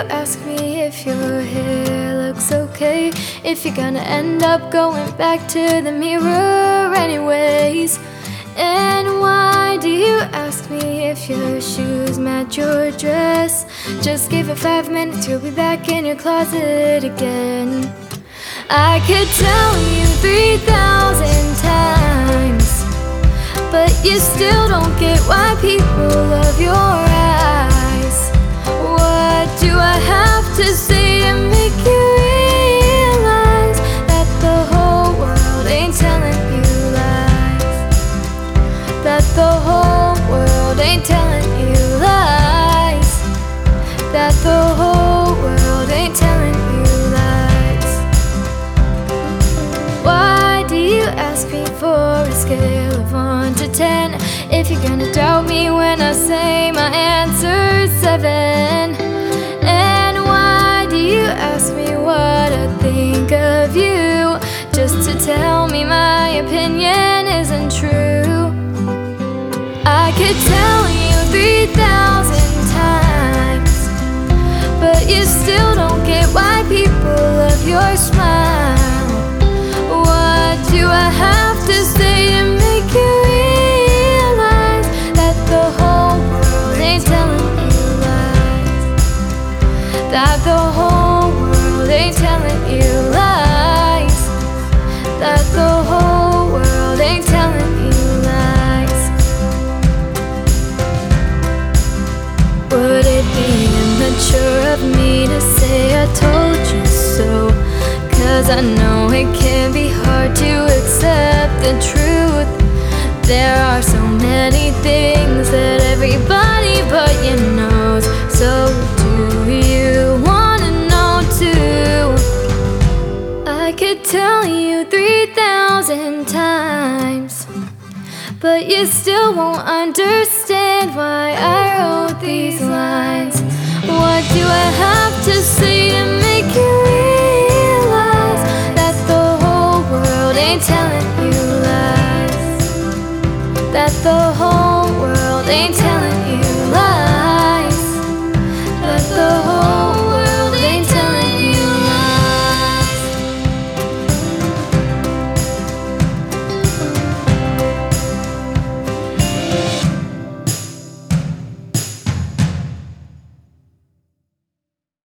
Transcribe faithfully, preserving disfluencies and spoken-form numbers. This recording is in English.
ask me if your hair looks okay, if you're gonna end up going back to the mirror anyways? And why do you ask me if your shoes match your dress? Just give it five minutes, you'll be back in your closet again. I could tell you three thousand times, but you still don't get why people love your eyes. What do I have to say to make you realize that the whole world ain't telling you lies? That the whole world ain't telling you lies? That the whole world ain't telling you lies? Why do you ask me for a scale of one to ten if you're gonna doubt me when I say my answer's seven? And why do you ask me what I think of you just to tell me my opinion isn't true? I could tell you three thousand times, but you still don't get why people love your smile. What do I have to say to make you realize that the whole world ain't telling you lies? That the whole world ain't telling you lies? That the whole world ain't telling you lies? Would it be immature of me to say I told you so? 'Cause I know it can be hard to accept the truth. There are so many things that everybody but you knows. So do you wanna know too? I could tell you three thousand times, but you still won't understand why I wrote these lines. What do I have to say to make you realize that the whole world ain't telling you lies? That the whole